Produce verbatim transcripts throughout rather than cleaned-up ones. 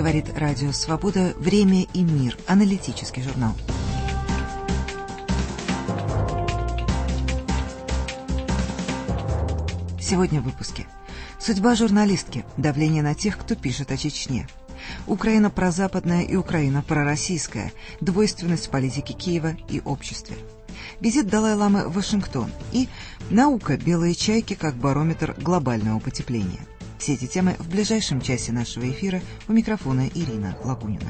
говорит Радио Свобода. Время и мир. Аналитический журнал. Сегодня в выпуске. Судьба журналистки. Давление на тех, кто пишет о Чечне. Украина прозападная и Украина пророссийская. Двойственность политики Киева и обществе. Визит Далай-ламы в Вашингтон. И наука «Белые чайки» как барометр глобального потепления. Все эти темы в ближайшем часе нашего эфира. У микрофона Ирина Лагунина.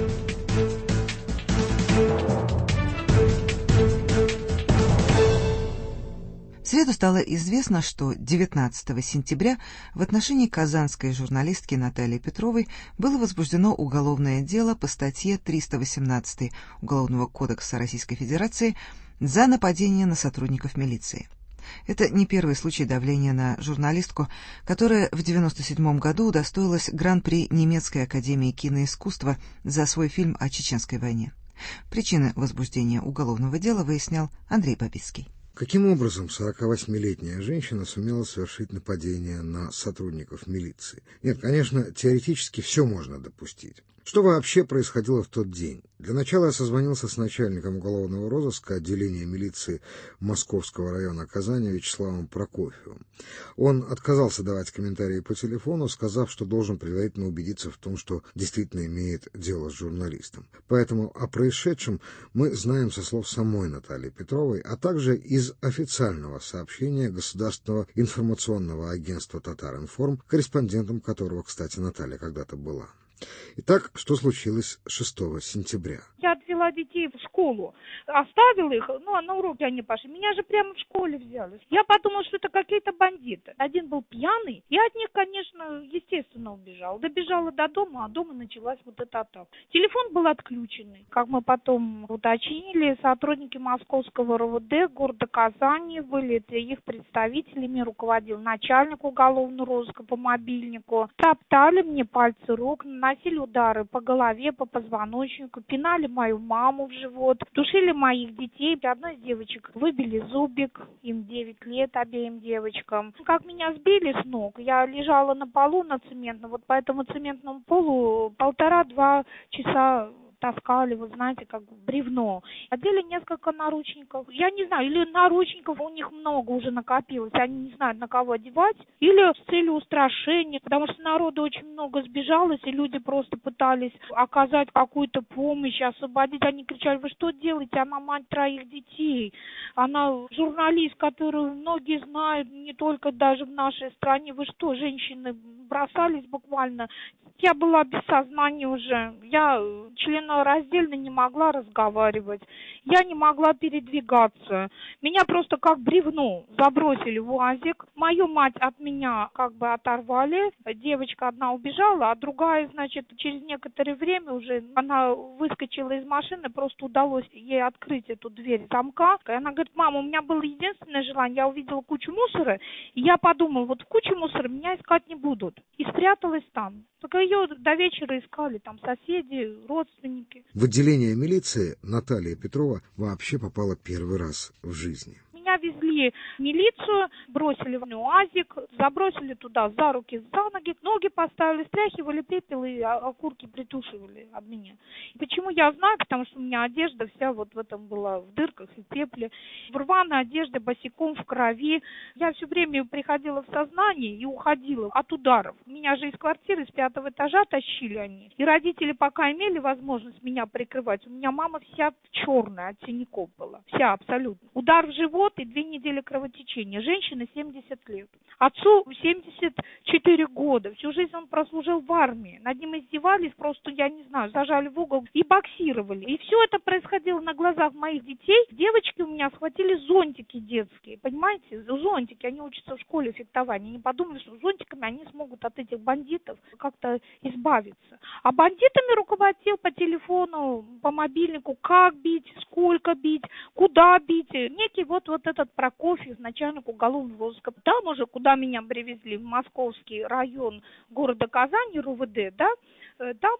В среду стало известно, что девятнадцатого сентября в отношении казанской журналистки Натальи Петровой было возбуждено уголовное дело по статье триста восемнадцать Уголовного кодекса Российской Федерации за нападение на сотрудников милиции. Это не первый случай давления на журналистку, которая в девяносто седьмом году удостоилась гран-при Немецкой академии киноискусства за свой фильм о Чеченской войне. Причины возбуждения уголовного дела выяснял Андрей Бабицкий. Каким образом сорокавосьмилетняя женщина сумела совершить нападение на сотрудников милиции? Нет, конечно, теоретически все можно допустить. Что вообще происходило в тот день? Для начала я созвонился с начальником уголовного розыска отделения милиции Московского района Казани Вячеславом Прокофьевым. Он отказался давать комментарии по телефону, сказав, что должен предварительно убедиться в том, что действительно имеет дело с журналистом. Поэтому о происшедшем мы знаем со слов самой Натальи Петровой, а также из официального сообщения Государственного информационного агентства «Татаринформ», корреспондентом которого, кстати, Наталья когда-то была. Итак, что случилось шестого сентября? Я отвела детей в школу, оставила их, ну, а на уроки они пошли. Меня же прямо в школе взяли. Я подумала, что это какие-то бандиты. Один был пьяный, я от них, конечно, естественно, убежала. Добежала до дома, а дома началась вот эта атака. Телефон был отключенный. Как мы потом уточнили, сотрудники Московского РОВД города Казани были, это их представителями руководил начальник уголовного розыска по мобильнику. Топтали мне пальцы рук, наносили удары по голове, по позвоночнику, пинали мою маму в живот, душили моих детей. Одной из девочек выбили зубик, им девять лет обеим девочкам. Как меня сбили с ног, я лежала на полу на цементном, вот по этому цементному полу полтора-два часа таскали, вы знаете, как бревно. Одели несколько наручников. Я не знаю, или наручников у них много уже накопилось, они не знают, на кого одевать, или с целью устрашения, потому что народу очень много сбежалось, и люди просто пытались оказать какую-то помощь, освободить. Они кричали: вы что делаете? Она мать троих детей. Она журналист, которую многие знают, не только даже в нашей стране. Вы что, женщины, бросались буквально. Я была без сознания уже. Я членораздельно не могла разговаривать. Я не могла передвигаться. Меня просто как бревно забросили в УАЗик. Мою мать от меня как бы оторвали. Девочка одна убежала, а другая, значит, через некоторое время уже она выскочила из машины, просто удалось ей открыть эту дверь замка. И она говорит: мама, у меня было единственное желание, я увидела кучу мусора, и я подумала, вот в куче мусора меня искать не будут. И спряталась там. Только ее до вечера искали, там соседи, родственники. В отделение милиции Наталья Петрова вообще попала первый раз в жизни. Меня везли в милицию, бросили в УАЗик, забросили туда за руки, за ноги, ноги поставили, стряхивали пепел и окурки притушивали об меня. Почему я знаю? Потому что у меня одежда вся вот в этом была, в дырках и пепле, в рваной одежде, босиком, в крови. Я все время приходила в сознание и уходила от ударов. Меня же из квартиры с пятого этажа тащили они. И родители пока имели возможность меня прикрывать. У меня мама вся черная от синяков была, вся абсолютно. Удар в живот и две недели кровотечения. Женщина семьдесят лет. Отцу семьдесят четыре года. Всю жизнь он прослужил в армии. Над ним издевались, просто, я не знаю, зажали в угол и боксировали. И все это происходило на глазах моих детей. Девочки у меня схватили зонтики детские. Понимаете? Зонтики. Они учатся в школе фехтования. Они подумали, что зонтиками они смогут от этих бандитов как-то избавиться. А бандитами руководил по телефону, по мобильнику, как бить, сколько бить, куда бить. Некий вот, вот этот Прокофьев, начальник уголовного розыска. Там уже, куда меня привезли, в Московский район города Казани, РУВД, да, там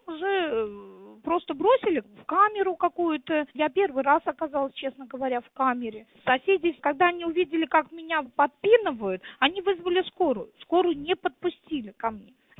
уже просто бросили в камеру какую-то. Я первый раз оказалась, честно говоря, в камере. Соседи, когда они увидели, как меня подпинывают, они вызвали скорую. Скорую не подпустили ко мне.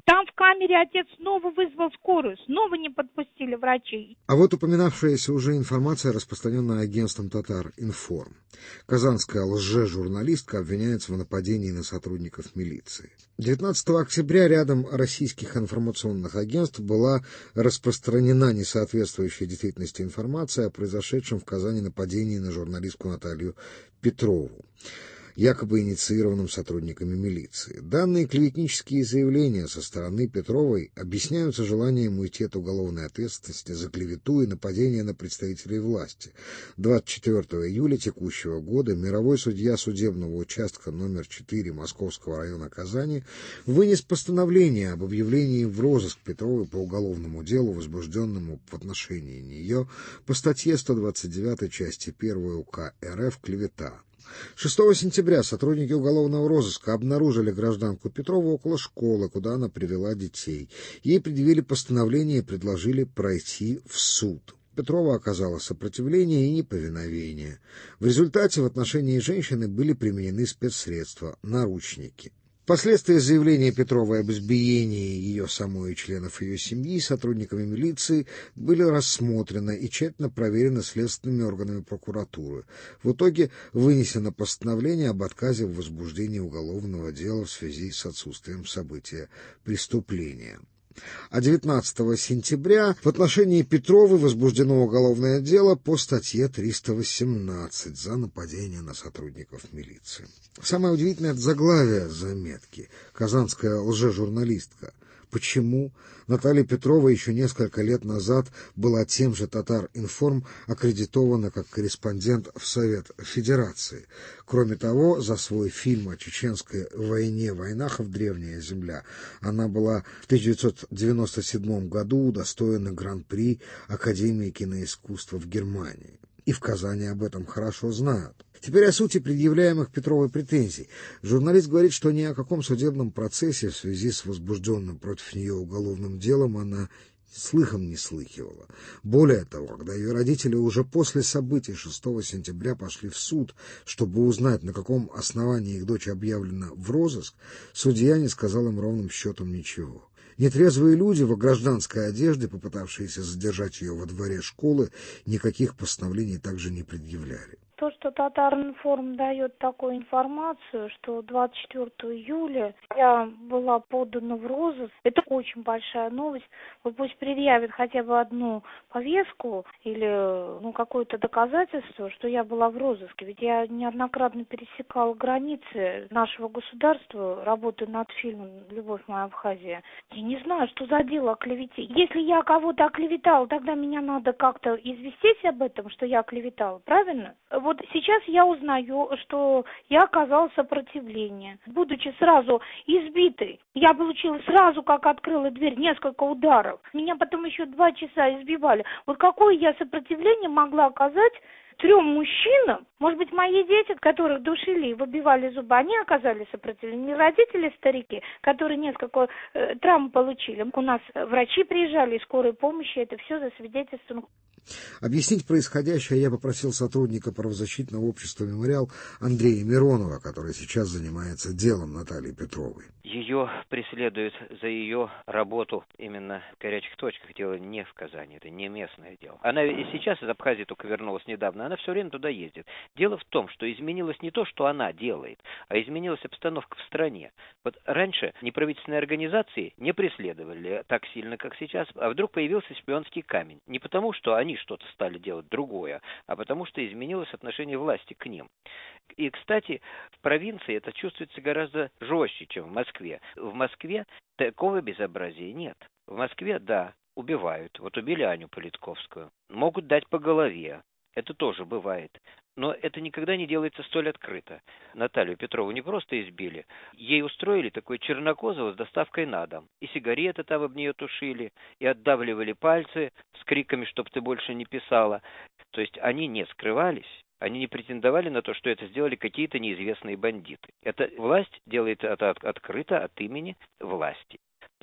Там в камере отец снова вызвал скорую, снова не подпустили врачей. А вот упоминавшаяся уже информация, распространенная агентством «Татар Информ». Казанская лже-журналистка обвиняется в нападении на сотрудников милиции. девятнадцатого октября рядом российских информационных агентств была распространена несоответствующая действительности информация о произошедшем в Казани нападении на журналистку Наталью Петрову, якобы инициированным сотрудниками милиции. Данные клеветнические заявления со стороны Петровой объясняются желанием уйти от уголовной ответственности за клевету и нападение на представителей власти. двадцать четвёртого июля текущего года мировой судья судебного участка номер четыре Московского района Казани вынес постановление об объявлении в розыск Петровой по уголовному делу, возбужденному в отношении нее по статье сто двадцать девять части первой УК РФ «Клевета». шестого сентября сотрудники уголовного розыска обнаружили гражданку Петрову около школы, куда она привела детей. Ей предъявили постановление и предложили пройти в суд. Петрова оказала сопротивление и неповиновение. В результате в отношении женщины были применены спецсредства — наручники. Впоследствии заявления Петровой об избиении ее самой и членов ее семьи сотрудниками милиции были рассмотрены и тщательно проверены следственными органами прокуратуры. В итоге вынесено постановление об отказе в возбуждении уголовного дела в связи с отсутствием события преступления. А девятнадцатого сентября в отношении Петровой возбуждено уголовное дело по статье триста восемнадцать за нападение на сотрудников милиции. Самое удивительное — это заглавие заметки «Казанская лжежурналистка». Почему Наталья Петрова еще несколько лет назад была тем же «Татар Информ» аккредитована как корреспондент в Совет Федерации? Кроме того, за свой фильм о чеченской войне «Войнахов. Древняя земля» она была в тысяча девятьсот девяносто седьмом году удостоена Гран-при Академии киноискусства в Германии. И в Казани об этом хорошо знают. Теперь о сути предъявляемых Петровой претензий. Журналист говорит, что ни о каком судебном процессе в связи с возбужденным против нее уголовным делом она слыхом не слыхивала. Более того, когда ее родители уже после событий шестого сентября пошли в суд, чтобы узнать, на каком основании их дочь объявлена в розыск, судья не сказал им ровным счетом ничего. Нетрезвые люди в гражданской одежде, попытавшиеся задержать ее во дворе школы, никаких постановлений также не предъявляли. То, что Татар Информ дает такую информацию, что двадцать четвёртого июля я была подана в розыск, это очень большая новость. Вот пусть предъявят хотя бы одну повестку или ну, какое-то доказательство, что я была в розыске. Ведь я неоднократно пересекала границы нашего государства, работая над фильмом «Любовь моя Абхазия». Я не знаю, что за дело о клевете. Если я кого-то оклеветала, тогда меня надо как-то известить об этом, что я оклеветала, правильно? Вот сейчас я узнаю, что я оказала сопротивление. Будучи сразу избитой, я получила сразу, как открыла дверь, несколько ударов. Меня потом еще два часа избивали. Вот какое я сопротивление могла оказать трем мужчинам? Может быть, мои дети, которых душили и выбивали зубы, они оказали сопротивление. Не родители старики, которые несколько э, травм получили. У нас врачи приезжали, и скорой помощи, это все засвидетельствовано. Объяснить происходящее я попросил сотрудника правозащитного общества «Мемориал» Андрея Миронова, который сейчас занимается делом Натальи Петровой. Ее преследуют за ее работу именно в горячих точках. Дело не в Казани, это не местное дело. Она и сейчас из Абхазии только вернулась недавно, она все время туда ездит. Дело в том, что изменилось не то, что она делает, а изменилась обстановка в стране. Вот раньше неправительственные организации не преследовали так сильно, как сейчас, а вдруг появился шпионский камень. Не потому, что они что-то стали делать другое, а потому что изменилось отношение власти к ним. И, кстати, в провинции это чувствуется гораздо жестче, чем в Москве. В Москве такого безобразия нет. В Москве, да, убивают. Вот убили Аню Политковскую. Могут дать по голове. Это тоже бывает. Но это никогда не делается столь открыто. Наталью Петрову не просто избили. Ей устроили такое Чернокозово с доставкой на дом. И сигареты там об нее тушили, и отдавливали пальцы с криками, чтоб ты больше не писала. То есть они не скрывались. Они не претендовали на то, что это сделали какие-то неизвестные бандиты. Это власть делает это открыто от имени власти.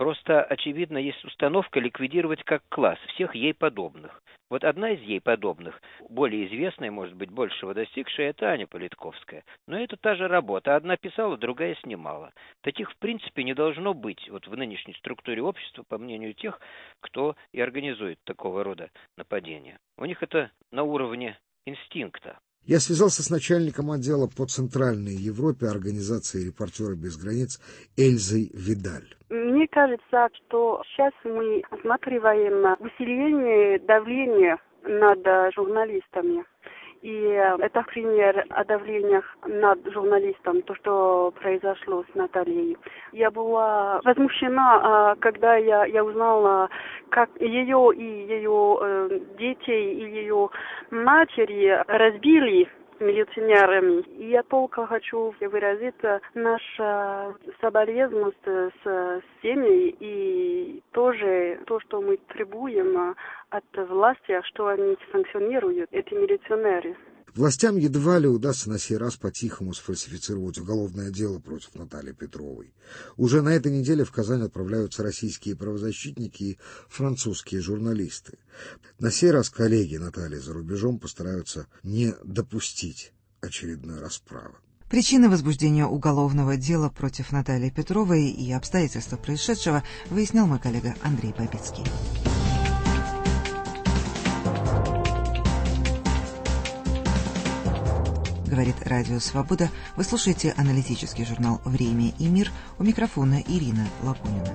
Просто, очевидно, есть установка ликвидировать как класс всех ей подобных. Вот одна из ей подобных, более известная, может быть, большего достигшая, это Аня Политковская. Но это та же работа. Одна писала, другая снимала. Таких, в принципе, не должно быть вот в нынешней структуре общества, по мнению тех, кто и организует такого рода нападения. У них это на уровне инстинкта. Я связался с начальником отдела по Центральной Европе организации «Репортеры без границ» Эльзой Видаль. Мне кажется, что сейчас мы осматриваем усиление давления над журналистами. И это пример о давлениях над журналистом, то, что произошло с Натальей. Я была возмущена, когда я, я узнала, как ее и ее э, детей, и ее матери разбили милиционерами. И я только хочу выразить наше соболезнование с семьей и тоже то, что мы требуем от власти, что они санкционируют, эти милиционеры. Властям едва ли удастся на сей раз по-тихому сфальсифицировать уголовное дело против Натальи Петровой. Уже на этой неделе в Казань отправляются российские правозащитники и французские журналисты. На сей раз коллеги Натальи за рубежом постараются не допустить очередной расправы. Причины возбуждения уголовного дела против Натальи Петровой и обстоятельства происшедшего выяснял мой коллега Андрей Бабицкий. Говорит Радио Свобода. Вы слушаете аналитический журнал «Время и мир». У микрофона Ирина Лакунина.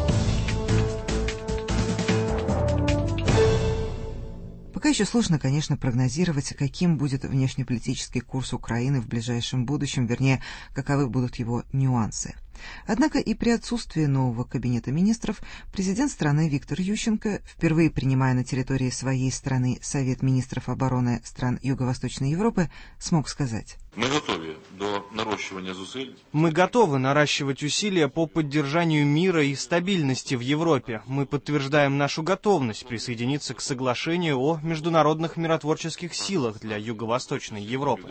Пока еще сложно, конечно, прогнозировать, каким будет внешнеполитический курс Украины в ближайшем будущем, вернее, каковы будут его нюансы. Однако и при отсутствии нового кабинета министров президент страны Виктор Ющенко, впервые принимая на территории своей страны Совет министров обороны стран Юго-Восточной Европы, смог сказать: Мы готовы до наращивания усилий. Мы готовы наращивать усилия по поддержанию мира и стабильности в Европе. Мы подтверждаем нашу готовность присоединиться к соглашению о международных миротворческих силах для Юго-Восточной Европы.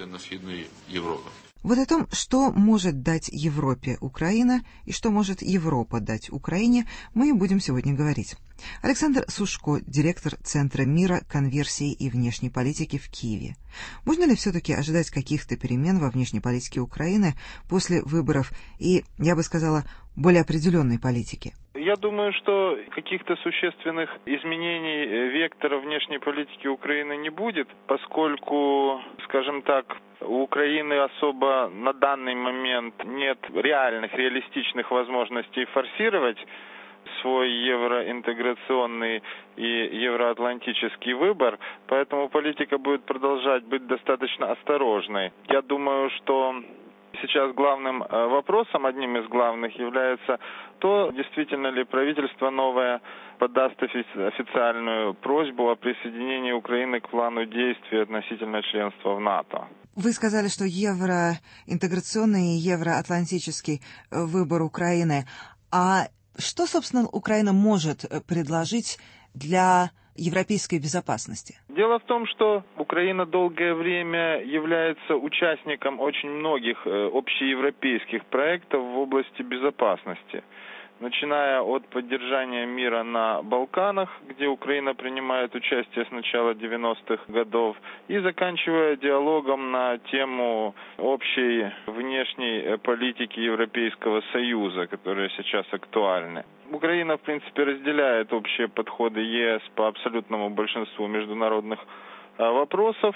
Вот о том, что может дать Европе Украина и что может Европа дать Украине, мы и будем сегодня говорить. Александр Сушко, директор Центра мира, конверсии и внешней политики в Киеве. Можно ли все-таки ожидать каких-то перемен во внешней политике Украины после выборов и, я бы сказала, более определенной политики? Я думаю, что каких-то существенных изменений вектора внешней политики Украины не будет, поскольку, скажем так, у Украины особо на данный момент нет реальных, реалистичных возможностей форсировать свой евроинтеграционный и евроатлантический выбор, поэтому политика будет продолжать быть достаточно осторожной. Я думаю, что сейчас главным вопросом, одним из главных, является то, действительно ли правительство новое подаст официальную просьбу о присоединении Украины к плану действий относительно членства в НАТО. Вы сказали, что евроинтеграционный и евроатлантический выбор Украины. А что, собственно, Украина может предложить для европейской безопасности? Дело в том, что Украина долгое время является участником очень многих общеевропейских проектов в области безопасности. Начиная от поддержания мира на Балканах, где Украина принимает участие с начала девяностых годов, и заканчивая диалогом на тему общей внешней политики Европейского Союза, которые сейчас актуальны. Украина, в принципе, разделяет общие подходы ЕС по абсолютному большинству международных вопросов.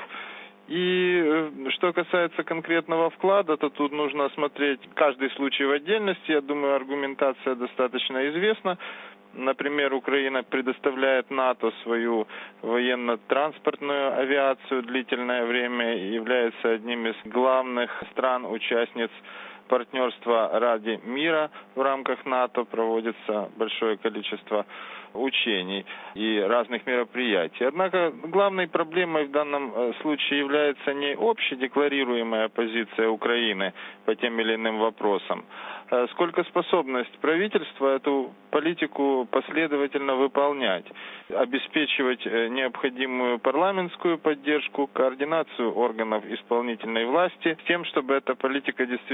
И что касается конкретного вклада, то тут нужно осмотреть каждый случай в отдельности. Я думаю, аргументация достаточно известна. Например, Украина предоставляет НАТО свою военно-транспортную авиацию длительное время, является одним из главных стран-участниц партнерства Ради мира в рамках НАТО, проводится большое количество учений и разных мероприятий. Однако главной проблемой в данном случае является не общедекларируемая позиция Украины по тем или иным вопросам, сколько способность правительства эту политику последовательно выполнять, обеспечивать необходимую парламентскую поддержку, координацию органов исполнительной власти, с тем, чтобы эта политика действительно была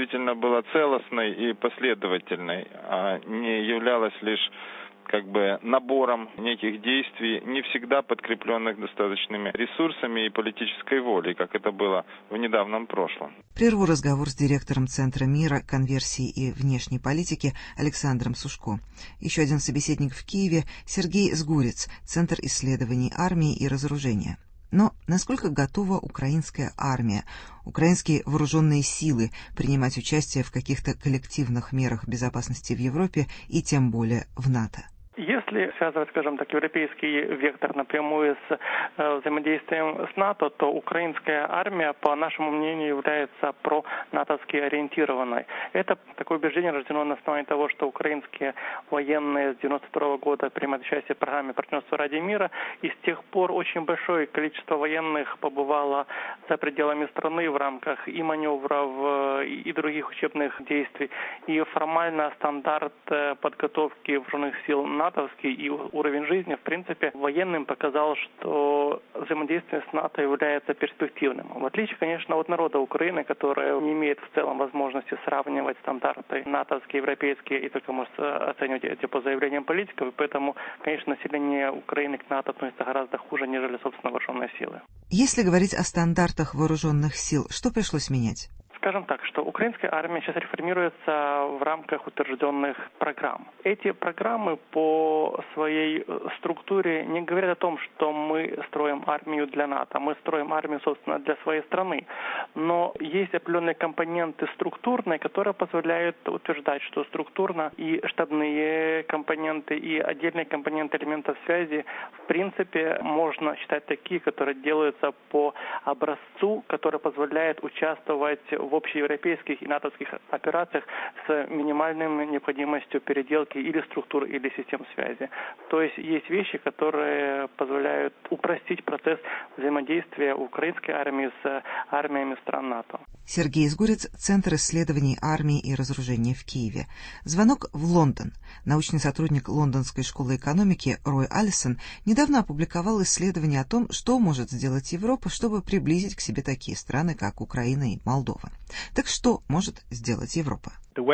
была целостной и последовательной, а не являлась лишь как бы набором неких действий, не всегда подкрепленных достаточными ресурсами и политической волей, как это было в недавнем прошлом. Прерву разговор с директором Центра мира, конверсии и внешней политики Александром Сушко. Еще один собеседник в Киеве – Сергей Сгурец, Центр исследований армии и разоружения. Но насколько готова украинская армия, украинские вооруженные силы принимать участие в каких-то коллективных мерах безопасности в Европе и тем более в НАТО? Если связывать, скажем так, европейский вектор напрямую с э, взаимодействием с НАТО, то украинская армия, по нашему мнению, является про-натовски ориентированной. Это такое убеждение рождено на основании того, что украинские военные с девяносто второго года принимают участие в программе «Партнерство ради мира», и с тех пор очень большое количество военных побывало за пределами страны в рамках и маневров, и других учебных действий. И формально стандарт подготовки вооруженных сил натовский и уровень жизни, в принципе, военным показал, что взаимодействие с НАТО является перспективным. В отличие, конечно, от народа Украины, который не имеет в целом возможности сравнивать стандарты натовские, европейские, и только может оценивать эти по заявлениям политиков, и поэтому, конечно, население Украины к НАТО относится гораздо хуже, нежели, собственно, вооруженные силы. Если говорить о стандартах вооруженных сил, что пришлось менять? Скажем так, что украинская армия сейчас реформируется в рамках утвержденных программ. Эти программы по своей структуре не говорят о том, что мы строим армию для НАТО, мы строим армию, собственно, для своей страны. Но есть определенные компоненты структурные, которые позволяют утверждать, что структурно и штабные компоненты, и отдельные компоненты элементов связи, в принципе, можно считать такие, которые делаются по образцу, который позволяет участвовать в в общеевропейских и натовских операциях с минимальной необходимостью переделки или структур, или систем связи. То есть есть вещи, которые позволяют упростить процесс взаимодействия украинской армии с армиями стран НАТО. Сергей Сгурец, Центр исследований армии и разоружения в Киеве. Звонок в Лондон. Научный сотрудник Лондонской школы экономики Рой Аллисон недавно опубликовал исследование о том, что может сделать Европа, чтобы приблизить к себе такие страны, как Украина и Молдова. Так что может сделать Европа?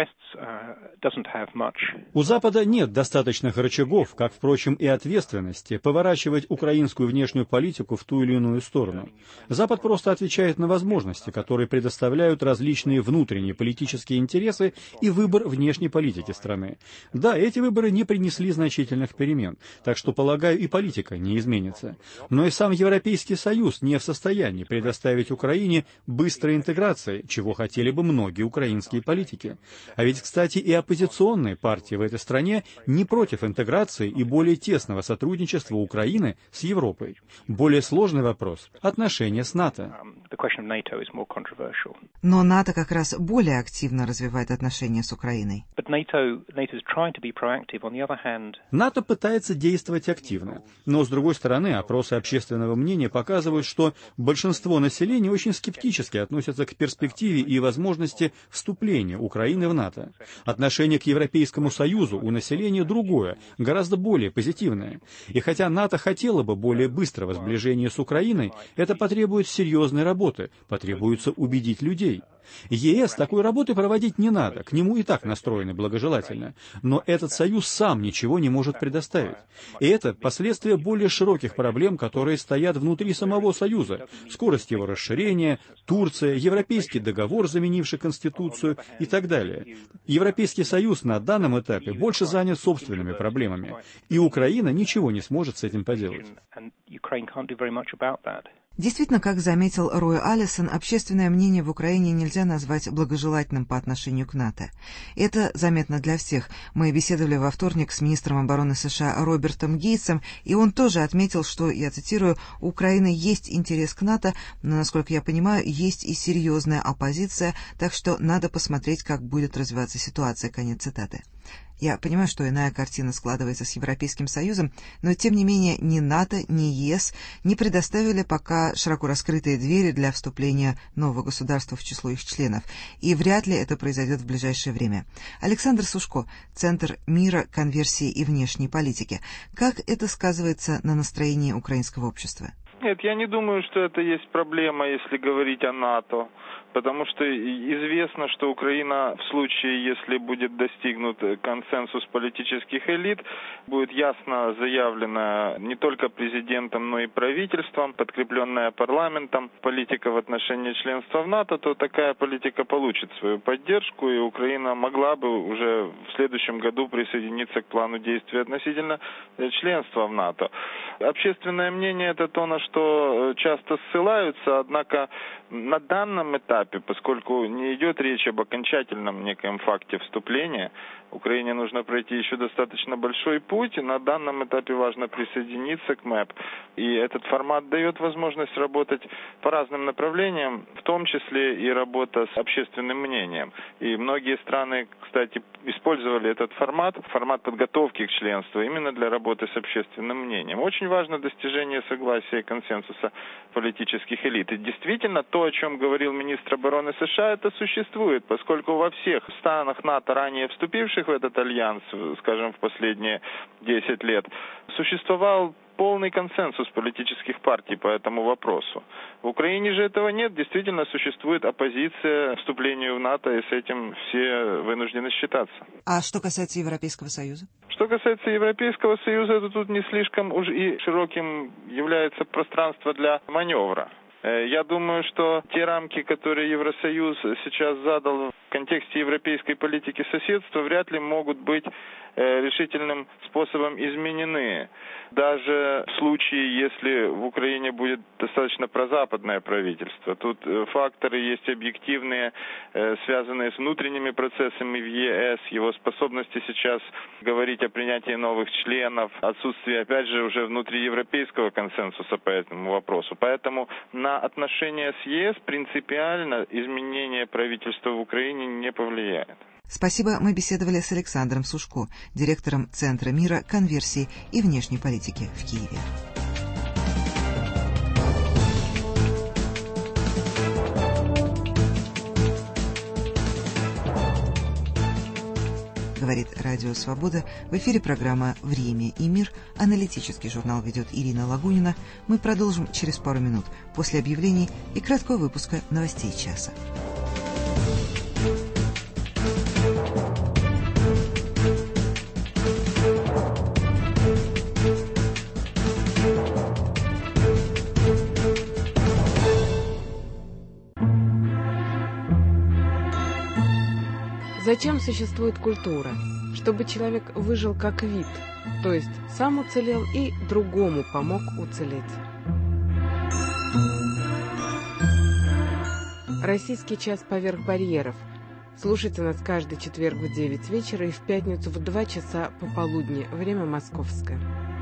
У Запада нет достаточных рычагов, как, впрочем, и ответственности, поворачивать украинскую внешнюю политику в ту или иную сторону. Запад просто отвечает на возможности, которые предоставляют различные внутренние политические интересы и выбор внешней политики страны. Да, эти выборы не принесли значительных перемен, так что, полагаю, и политика не изменится. Но и сам Европейский Союз не в состоянии предоставить Украине быстрой интеграции, чего хотели бы многие украинские политики. А ведь, кстати, и оппозиционные партии в этой стране не против интеграции и более тесного сотрудничества Украины с Европой. Более сложный вопрос – отношения с НАТО. Но НАТО как раз более активно развивает отношения с Украиной. НАТО пытается действовать активно. Но, с другой стороны, опросы общественного мнения показывают, что большинство населения очень скептически относятся к перспективе и возможности вступления Украины в НАТО. Отношение к Европейскому Союзу у населения другое, гораздо более позитивное. И хотя НАТО хотело бы более быстрого сближения с Украиной, это потребует серьезной работы, потребуется убедить людей. ЕС такой работы проводить не надо, к нему и так настроены благожелательно. Но этот союз сам ничего не может предоставить. И это последствия более широких проблем, которые стоят внутри самого союза. Скорость его расширения, Турция, Европейский договор, заменивший Конституцию и так далее. Европейский союз на данном этапе больше занят собственными проблемами. И Украина ничего не сможет с этим поделать. Действительно, как заметил Рой Аллисон, общественное мнение в Украине нельзя назвать благожелательным по отношению к НАТО. Это заметно для всех. Мы беседовали во вторник с министром обороны США Робертом Гейтсом, и он тоже отметил, что, я цитирую, «У Украины есть интерес к НАТО, но, насколько я понимаю, есть и серьезная оппозиция, так что надо посмотреть, как будет развиваться ситуация». Конец цитаты. Я понимаю, что иная картина складывается с Европейским Союзом, но, тем не менее, ни НАТО, ни ЕС не предоставили пока широко раскрытые двери для вступления нового государства в число их членов, и вряд ли это произойдет в ближайшее время. Александр Сушко, Центр мира, конверсии и внешней политики. Как это сказывается на настроении украинского общества? Нет, я не думаю, что это есть проблема, если говорить о НАТО. потому что известно, что Украина в случае, если будет достигнут консенсус политических элит, будет ясно заявлена не только президентом, но и правительством, подкрепленная парламентом, политика в отношении членства в НАТО, то такая политика получит свою поддержку, и Украина могла бы уже в следующем году присоединиться к плану действий относительно членства в НАТО. Общественное мнение — это то, на что часто ссылаются, однако на данном этапе, поскольку не идет речь об окончательном неком факте вступления, Украине нужно пройти еще достаточно большой путь, и на данном этапе важно присоединиться к МЭП. И этот формат дает возможность работать по разным направлениям, в том числе и работа с общественным мнением. И многие страны, кстати, использовали этот формат, формат подготовки к членству, именно для работы с общественным мнением. Очень важно достижение согласия и консенсуса политических элит. И действительно, то, о чем говорил министр обороны США, это существует, поскольку во всех странах НАТО, ранее вступивших в этот альянс, скажем, в последние десять лет, существовал полный консенсус политических партий по этому вопросу. В Украине же этого нет. Действительно существует оппозиция вступлению в НАТО, и с этим все вынуждены считаться. А что касается Европейского Союза? Что касается Европейского Союза, то тут не слишком уж и широким является пространство для маневра. Я думаю, что те рамки, которые Евросоюз сейчас задал в контексте европейской политики соседства, вряд ли могут быть решительным способом изменены. Даже в случае, если в Украине будет достаточно прозападное правительство. Тут факторы есть объективные, связанные с внутренними процессами в ЕС, его способности сейчас говорить о принятии новых членов, отсутствие, опять же, уже внутриевропейского консенсуса по этому вопросу. Поэтому на отношения с ЕС принципиально изменение правительства в Украине не повлияет. Спасибо. Мы беседовали с Александром Сушко, директором Центра мира, конверсии и внешней политики в Киеве. Говорит Радио Свобода. В эфире программа «Время и мир». Аналитический журнал ведет Ирина Лагунина. Мы продолжим через пару минут после объявлений и краткого выпуска новостей часа. Зачем существует культура? Чтобы человек выжил как вид, то есть сам уцелел и другому помог уцелеть. Российский час поверх барьеров. Слушайте нас каждый четверг в девять вечера и в пятницу в два часа пополудни, время московское.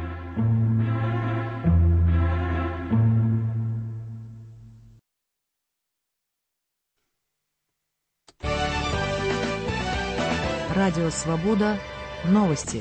Радио Свобода. Новости.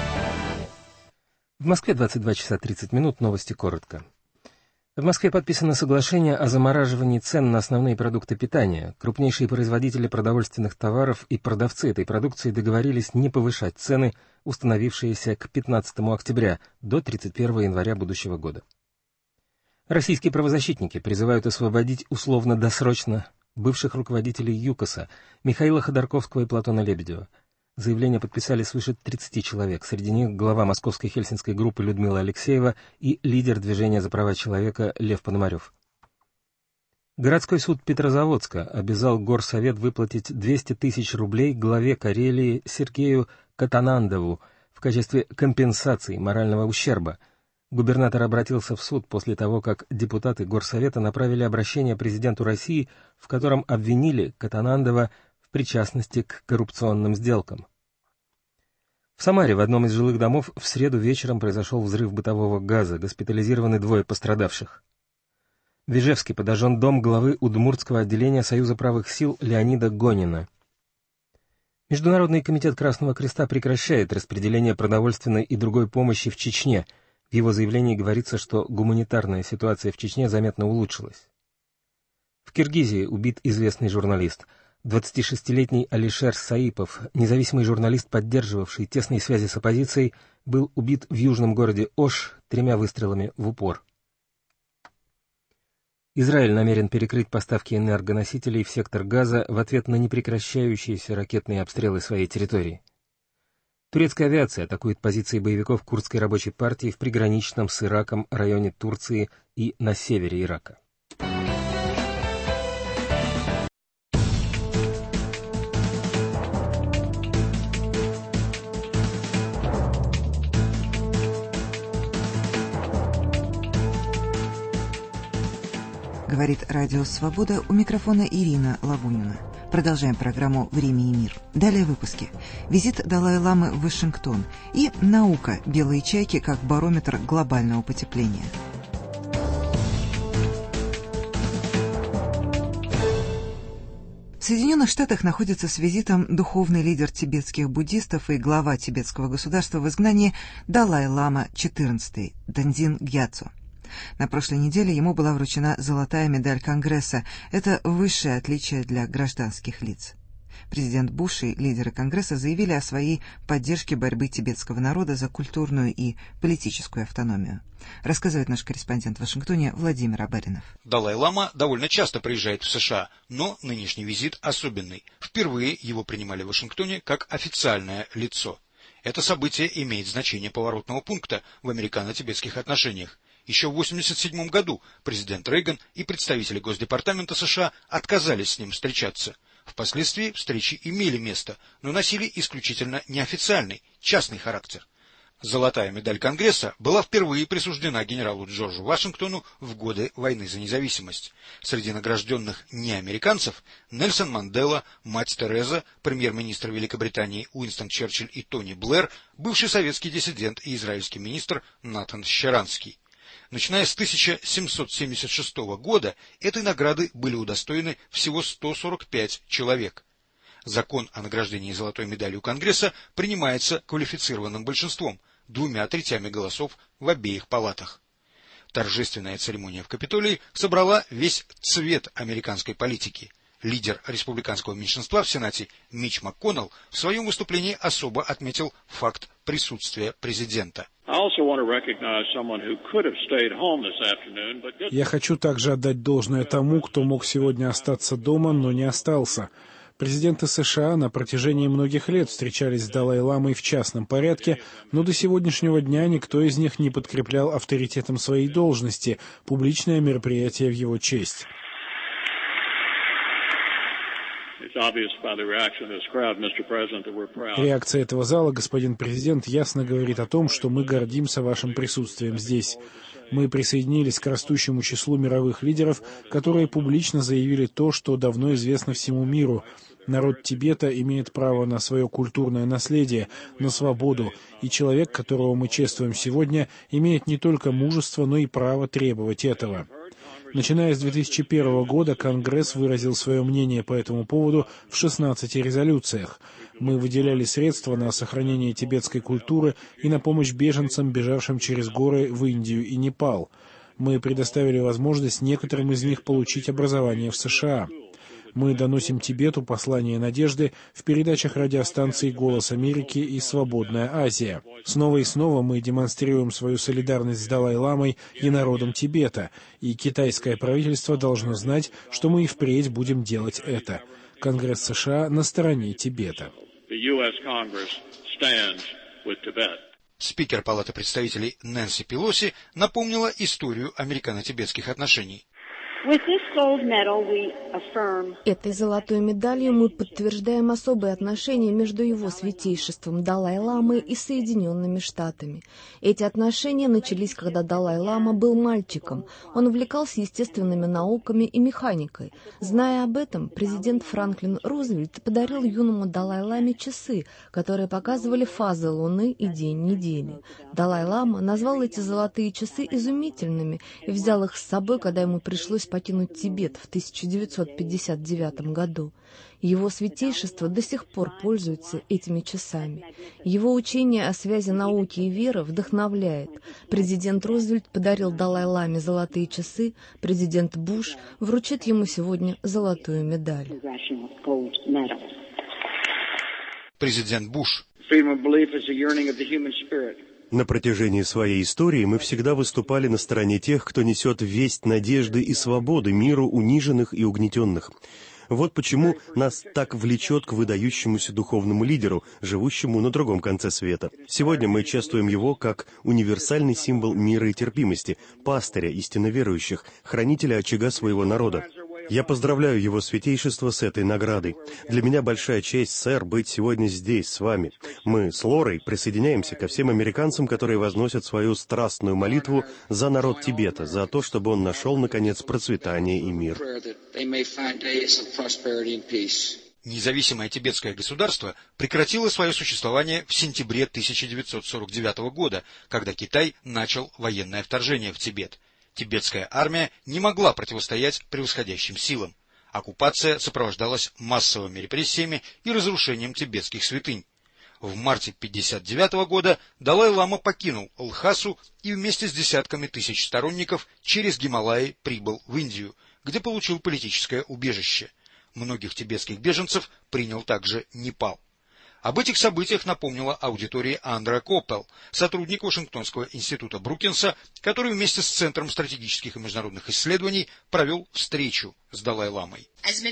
В Москве двадцать два часа тридцать минут. Новости коротко. В Москве подписано соглашение о замораживании цен на основные продукты питания. Крупнейшие производители продовольственных товаров и продавцы этой продукции договорились не повышать цены, установившиеся к пятнадцатому октября, до тридцать первого января будущего года. Российские правозащитники призывают освободить условно-досрочно бывших руководителей ЮКОСа Михаила Ходорковского и Платона Лебедева. Заявление подписали свыше тридцати человек, среди них глава Московской хельсинской группы Людмила Алексеева и лидер движения за права человека Лев Пономарев. Городской суд Петрозаводска обязал Горсовет выплатить двести тысяч рублей главе Карелии Сергею Катанандову в качестве компенсации морального ущерба. Губернатор обратился в суд после того, как депутаты Горсовета направили обращение президенту России, в котором обвинили Катанандова в причастности к коррупционным сделкам. В Самаре в одном из жилых домов в среду вечером произошел взрыв бытового газа, госпитализированы двое пострадавших. В Ижевске подожжен дом главы Удмуртского отделения Союза правых сил Леонида Гонина. Международный комитет Красного Креста прекращает распределение продовольственной и другой помощи в Чечне. В его заявлении говорится, что гуманитарная ситуация в Чечне заметно улучшилась. В Киргизии убит известный журналист. двадцатишестилетний Алишер Саипов, независимый журналист, поддерживавший тесные связи с оппозицией, был убит в южном городе Ош тремя выстрелами в упор. Израиль намерен перекрыть поставки энергоносителей в сектор Газа в ответ на непрекращающиеся ракетные обстрелы своей территории. Турецкая авиация атакует позиции боевиков курдской рабочей партии в приграничном с Ираком районе Турции и на севере Ирака. Говорит Радио Свобода, у микрофона Ирина Лавунина. Продолжаем программу «Время и мир». Далее выпуски. Визит Далай-ламы в Вашингтон и наука «Белые чайки» как барометр глобального потепления. В Соединенных Штатах находится с визитом духовный лидер тибетских буддистов и глава тибетского государства в изгнании Далай-лама четырнадцатый Дандин Гьяцо. На прошлой неделе ему была вручена золотая медаль Конгресса. Это высшее отличие для гражданских лиц. Президент Буш и лидеры Конгресса заявили о своей поддержке борьбы тибетского народа за культурную и политическую автономию. Рассказывает наш корреспондент в Вашингтоне Владимир Абаринов. Далай-лама довольно часто приезжает в США, но нынешний визит особенный. Впервые его принимали в Вашингтоне как официальное лицо. Это событие имеет значение поворотного пункта в американо-тибетских отношениях. Еще в восемьдесят седьмом году президент Рейган и представители Госдепартамента США отказались с ним встречаться. Впоследствии встречи имели место, но носили исключительно неофициальный, частный характер. Золотая медаль Конгресса была впервые присуждена генералу Джорджу Вашингтону в годы войны за независимость. Среди награжденных неамериканцев Нельсон Мандела, мать Тереза, премьер-министр Великобритании Уинстон Черчилль и Тони Блэр, бывший советский диссидент и израильский министр Натан Щеранский. Начиная с тысяча семьсот семьдесят шестого года этой награды были удостоены всего сто сорок пять человек. Закон о награждении золотой медалью Конгресса принимается квалифицированным большинством, двумя третями голосов в обеих палатах. Торжественная церемония в Капитолии собрала весь цвет американской политики. Лидер республиканского меньшинства в Сенате Митч МакКоннелл в своем выступлении особо отметил факт присутствия президента. Я хочу также отдать должное тому, кто мог сегодня остаться дома, но не остался. Президенты США на протяжении многих лет встречались с Далай-ламой в частном порядке, но до сегодняшнего дня никто из них не подкреплял авторитетом своей должности публичное мероприятие в его честь. Реакция этого зала, господин президент, ясно говорит о том, что мы гордимся вашим присутствием здесь. Мы присоединились к растущему числу мировых лидеров, которые публично заявили то, что давно известно всему миру. Народ Тибета имеет право на свое культурное наследие, на свободу, и человек, которого мы чествуем сегодня, имеет не только мужество, но и право требовать этого. Начиная с две тысячи первого года Конгресс выразил свое мнение по этому поводу в шестнадцати резолюциях. Мы выделяли средства на сохранение тибетской культуры и на помощь беженцам, бежавшим через горы в Индию и Непал. Мы предоставили возможность некоторым из них получить образование в США. Мы доносим Тибету послание надежды в передачах радиостанций «Голос Америки» и «Свободная Азия». Снова и снова мы демонстрируем свою солидарность с Далай-ламой и народом Тибета, и китайское правительство должно знать, что мы и впредь будем делать это. Конгресс США на стороне Тибета. Спикер Палаты представителей Нэнси Пелоси напомнила историю американо-тибетских отношений. Этой золотой медалью мы подтверждаем особые отношения между его святейшеством Далай-ламой и Соединенными Штатами. Эти отношения начались, когда Далай-лама был мальчиком. Он увлекался естественными науками и механикой. Зная об этом, президент Франклин Рузвельт подарил юному Далай-ламе часы, которые показывали фазы Луны и день недели. Далай-лама назвал эти золотые часы изумительными и взял их с собой, когда ему пришлось покинуть Тибет в тысяча девятьсот пятьдесят девятом году. Его святейшество до сих пор пользуется этими часами. Его учение о связи науки и веры вдохновляет. Президент Рузвельт подарил Далай-ламе золотые часы, президент Буш вручит ему сегодня золотую медаль. Президент Буш. На протяжении своей истории мы всегда выступали на стороне тех, кто несет весть надежды и свободы миру униженных и угнетенных. Вот почему нас так влечет к выдающемуся духовному лидеру, живущему на другом конце света. Сегодня мы чествуем его как универсальный символ мира и терпимости, пастыря истинно верующих, хранителя очага своего народа. Я поздравляю его святейшество с этой наградой. Для меня большая честь, сэр, быть сегодня здесь, с вами. Мы с Лорой присоединяемся ко всем американцам, которые возносят свою страстную молитву за народ Тибета, за то, чтобы он нашел, наконец, процветание и мир. Независимое тибетское государство прекратило свое существование в сентябре тысяча девятьсот сорок девятого года, когда Китай начал военное вторжение в Тибет. Тибетская армия не могла противостоять превосходящим силам. Оккупация сопровождалась массовыми репрессиями и разрушением тибетских святынь. В марте тысяча девятьсот пятьдесят девятого года Далай-лама покинул Лхасу и вместе с десятками тысяч сторонников через Гималаи прибыл в Индию, где получил политическое убежище. Многих тибетских беженцев принял также Непал. Об этих событиях напомнила аудитории Андреа Коппел, сотрудник Вашингтонского института Брукинса, который вместе с Центром стратегических и международных исследований провел встречу с Далай-ламой.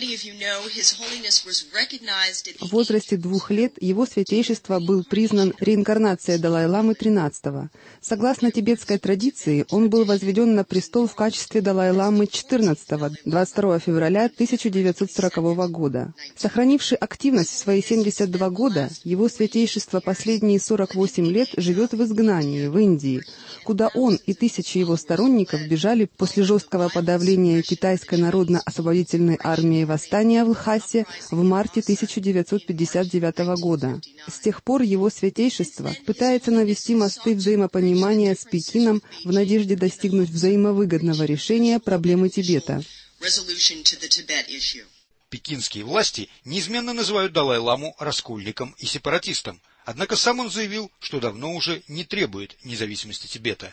В возрасте двух лет его святейшество был признан реинкарнацией Далай-ламы тринадцатого. Согласно тибетской традиции, он был возведен на престол в качестве Далай-ламы четырнадцатого, двадцать второго февраля тысяча девятьсот сорокового года. Сохранивший активность в свои семьдесят два года, его святейшество последние сорок восемь лет живет в изгнании в Индии, куда он и тысячи его сторонников бежали после жесткого подавления Китайской народно-освободительной армии восстания в Лхасе в марте тысяча девятьсот пятьдесят девятого года. С тех пор его святейшество пытается навести мосты взаимопонимания с Пекином в надежде достигнуть взаимовыгодного решения проблемы Тибета. Пекинские власти неизменно называют Далай-ламу раскольником и сепаратистом, однако сам он заявил, что давно уже не требует независимости Тибета.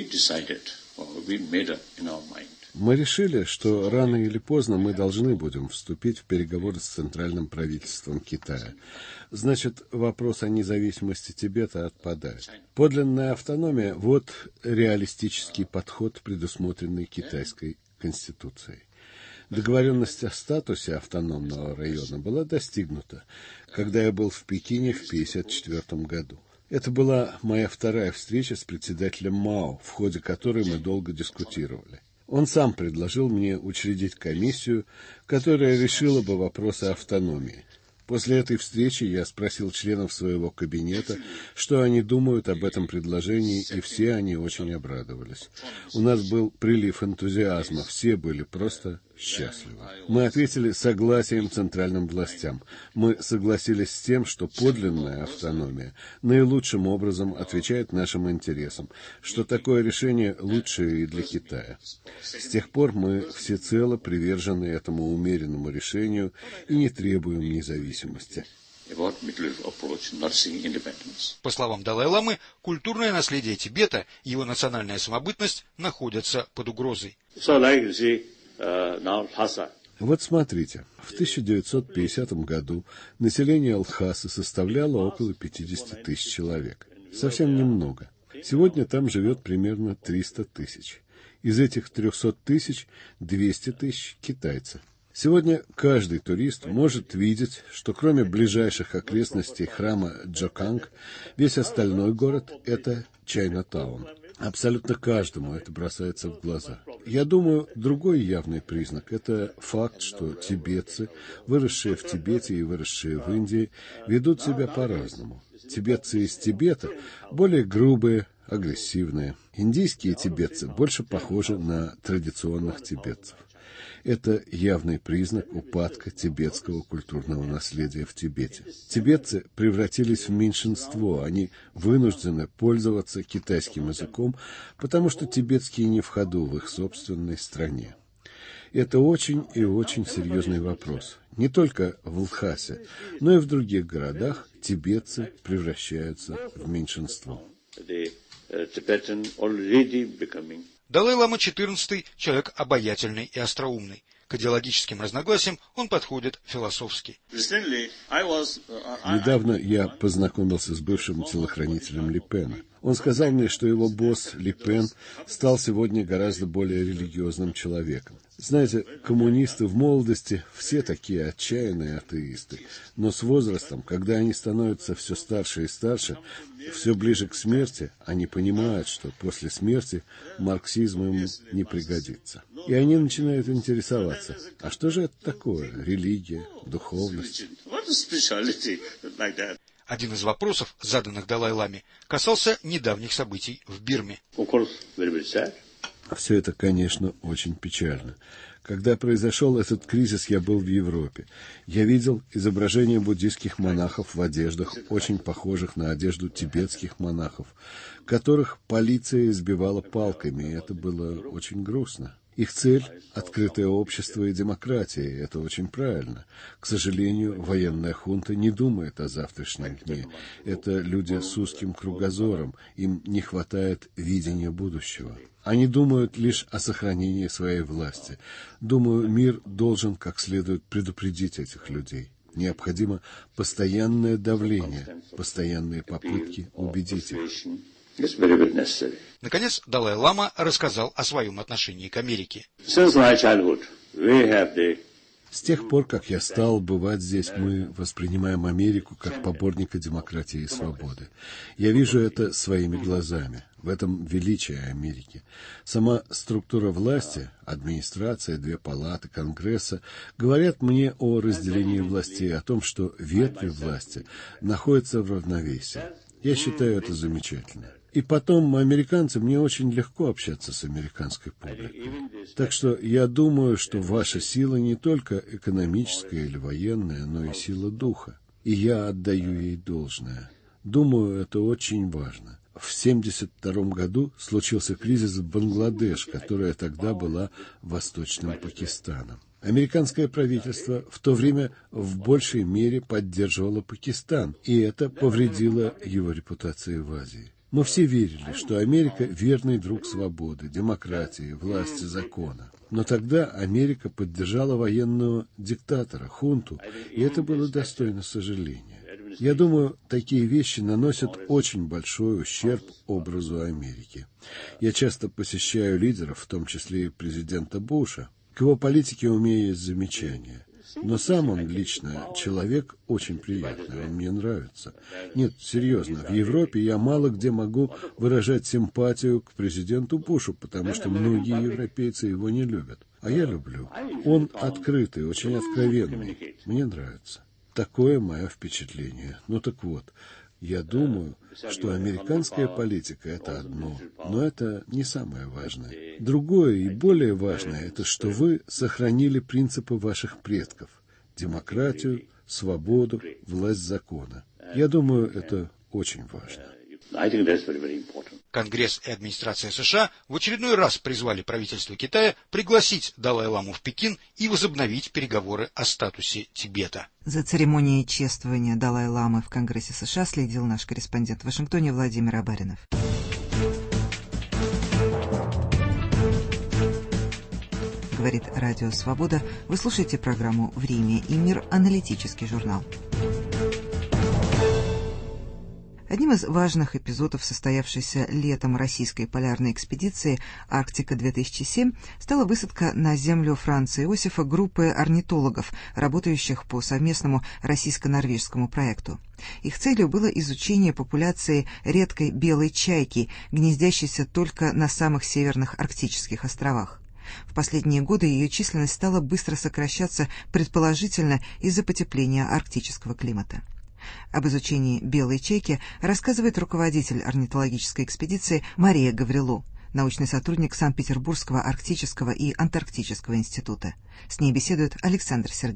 Мы решили, что рано или поздно мы должны будем вступить в переговоры с центральным правительством Китая. Значит, вопрос о независимости Тибета отпадает. Подлинная автономия – вот реалистический подход, предусмотренный китайской конституцией. Договоренность о статусе автономного района была достигнута, когда я был в Пекине в тысяча девятьсот пятьдесят четвёртом году. Это была моя вторая встреча с председателем Мао, в ходе которой мы долго дискутировали. Он сам предложил мне учредить комиссию, которая решила бы вопросы автономии. После этой встречи я спросил членов своего кабинета, что они думают об этом предложении, и все они очень обрадовались. У нас был прилив энтузиазма, все были просто счастливы. Мы ответили согласием центральным властям. Мы согласились с тем, что подлинная автономия наилучшим образом отвечает нашим интересам, что такое решение лучшее и для Китая. С тех пор мы всецело привержены этому умеренному решению и не требуем независимости. По словам Далай-ламы, культурное наследие Тибета и его национальная самобытность находятся под угрозой. Вот смотрите, в тысяча девятьсот пятидесятом году население Лхасы составляло около пятьдесят тысяч человек. Совсем немного. Сегодня там живет примерно триста тысяч. Из этих трехсот тысяч двести тысяч китайцы. Сегодня каждый турист может видеть, что кроме ближайших окрестностей храма Джоканг, весь остальной город – это Чайнатаун. Абсолютно каждому это бросается в глаза. Я думаю, другой явный признак – это факт, что тибетцы, выросшие в Тибете и выросшие в Индии, ведут себя по-разному. Тибетцы из Тибета более грубые, агрессивные. Индийские тибетцы больше похожи на традиционных тибетцев. Это явный признак упадка тибетского культурного наследия в Тибете. Тибетцы превратились в меньшинство, они вынуждены пользоваться китайским языком, потому что тибетский не в ходу в их собственной стране. Это очень и очень серьезный вопрос. Не только в Лхасе, но и в других городах тибетцы превращаются в меньшинство. Далай-лама четырнадцатый – человек обаятельный и остроумный. К идеологическим разногласиям он подходит философски. Недавно я познакомился с бывшим телохранителем Ле Пена. Он сказал мне, что его босс Ле Пен стал сегодня гораздо более религиозным человеком. Знаете, коммунисты в молодости все такие отчаянные атеисты, но с возрастом, когда они становятся все старше и старше, все ближе к смерти, они понимают, что после смерти марксизм им не пригодится. И они начинают интересоваться, а что же это такое? Религия, духовность? Один из вопросов, заданных Далай-ламе, касался недавних событий в Бирме. Все это, конечно, очень печально. Когда произошел этот кризис, я был в Европе. Я видел изображения буддийских монахов в одеждах, очень похожих на одежду тибетских монахов, которых полиция избивала палками, и это было очень грустно. Их цель – открытое общество и демократия, и это очень правильно. К сожалению, военная хунта не думает о завтрашнем дне. Это люди с узким кругозором, им не хватает видения будущего. Они думают лишь о сохранении своей власти. Думаю, мир должен как следует предупредить этих людей. Необходимо постоянное давление, постоянные попытки убедить их. Наконец, Далай-лама рассказал о своем отношении к Америке. С тех пор, как я стал бывать здесь, мы воспринимаем Америку как поборника демократии и свободы. Я вижу это своими глазами. В этом величие Америки. Сама структура власти, администрация, две палаты, Конгресса, говорят мне о разделении властей, о том, что ветви власти находятся в равновесии. Я считаю это замечательно. И потом, американцы, мне очень легко общаться с американской публикой. Так что я думаю, что ваша сила не только экономическая или военная, но и сила духа. И я отдаю ей должное. Думаю, это очень важно. В семьдесят втором году случился кризис в Бангладеш, которая тогда была Восточным Пакистаном. Американское правительство в то время в большей мере поддерживало Пакистан, и это повредило его репутации в Азии. Мы все верили, что Америка – верный друг свободы, демократии, власти, закона. Но тогда Америка поддержала военного диктатора, хунту, и это было достойно сожаления. Я думаю, такие вещи наносят очень большой ущерб образу Америки. Я часто посещаю лидеров, в том числе и президента Буша. К его политике у меня есть замечания. Но сам он лично человек очень приятный, он мне нравится. Нет, серьезно, в Европе я мало где могу выражать симпатию к президенту Бушу, потому что многие европейцы его не любят. А я люблю. Он открытый, очень откровенный. Мне нравится. Такое мое впечатление. Ну так вот, я думаю, что американская политика – это одно, но это не самое важное. Другое и более важное – это что вы сохранили принципы ваших предков – демократию, свободу, власть закона. Я думаю, это очень важно. Конгресс и администрация США в очередной раз призвали правительство Китая пригласить Далай-ламу в Пекин и возобновить переговоры о статусе Тибета. За церемонией чествования Далай-ламы в Конгрессе США следил наш корреспондент в Вашингтоне Владимир Абаринов. Говорит Радио Свобода. Вы слушаете программу «Время и мир», аналитический журнал. Одним из важных эпизодов состоявшейся летом российской полярной экспедиции «Арктика-две тысячи семь» стала высадка на землю Франца Иосифа группы орнитологов, работающих по совместному российско-норвежскому проекту. Их целью было изучение популяции редкой белой чайки, гнездящейся только на самых северных арктических островах. В последние годы ее численность стала быстро сокращаться, предположительно из-за потепления арктического климата. Об изучении белой чайки рассказывает руководитель орнитологической экспедиции Мария Гаврилу, научный сотрудник Санкт-Петербургского арктического и антарктического института. С ней беседует Александр Сергеев.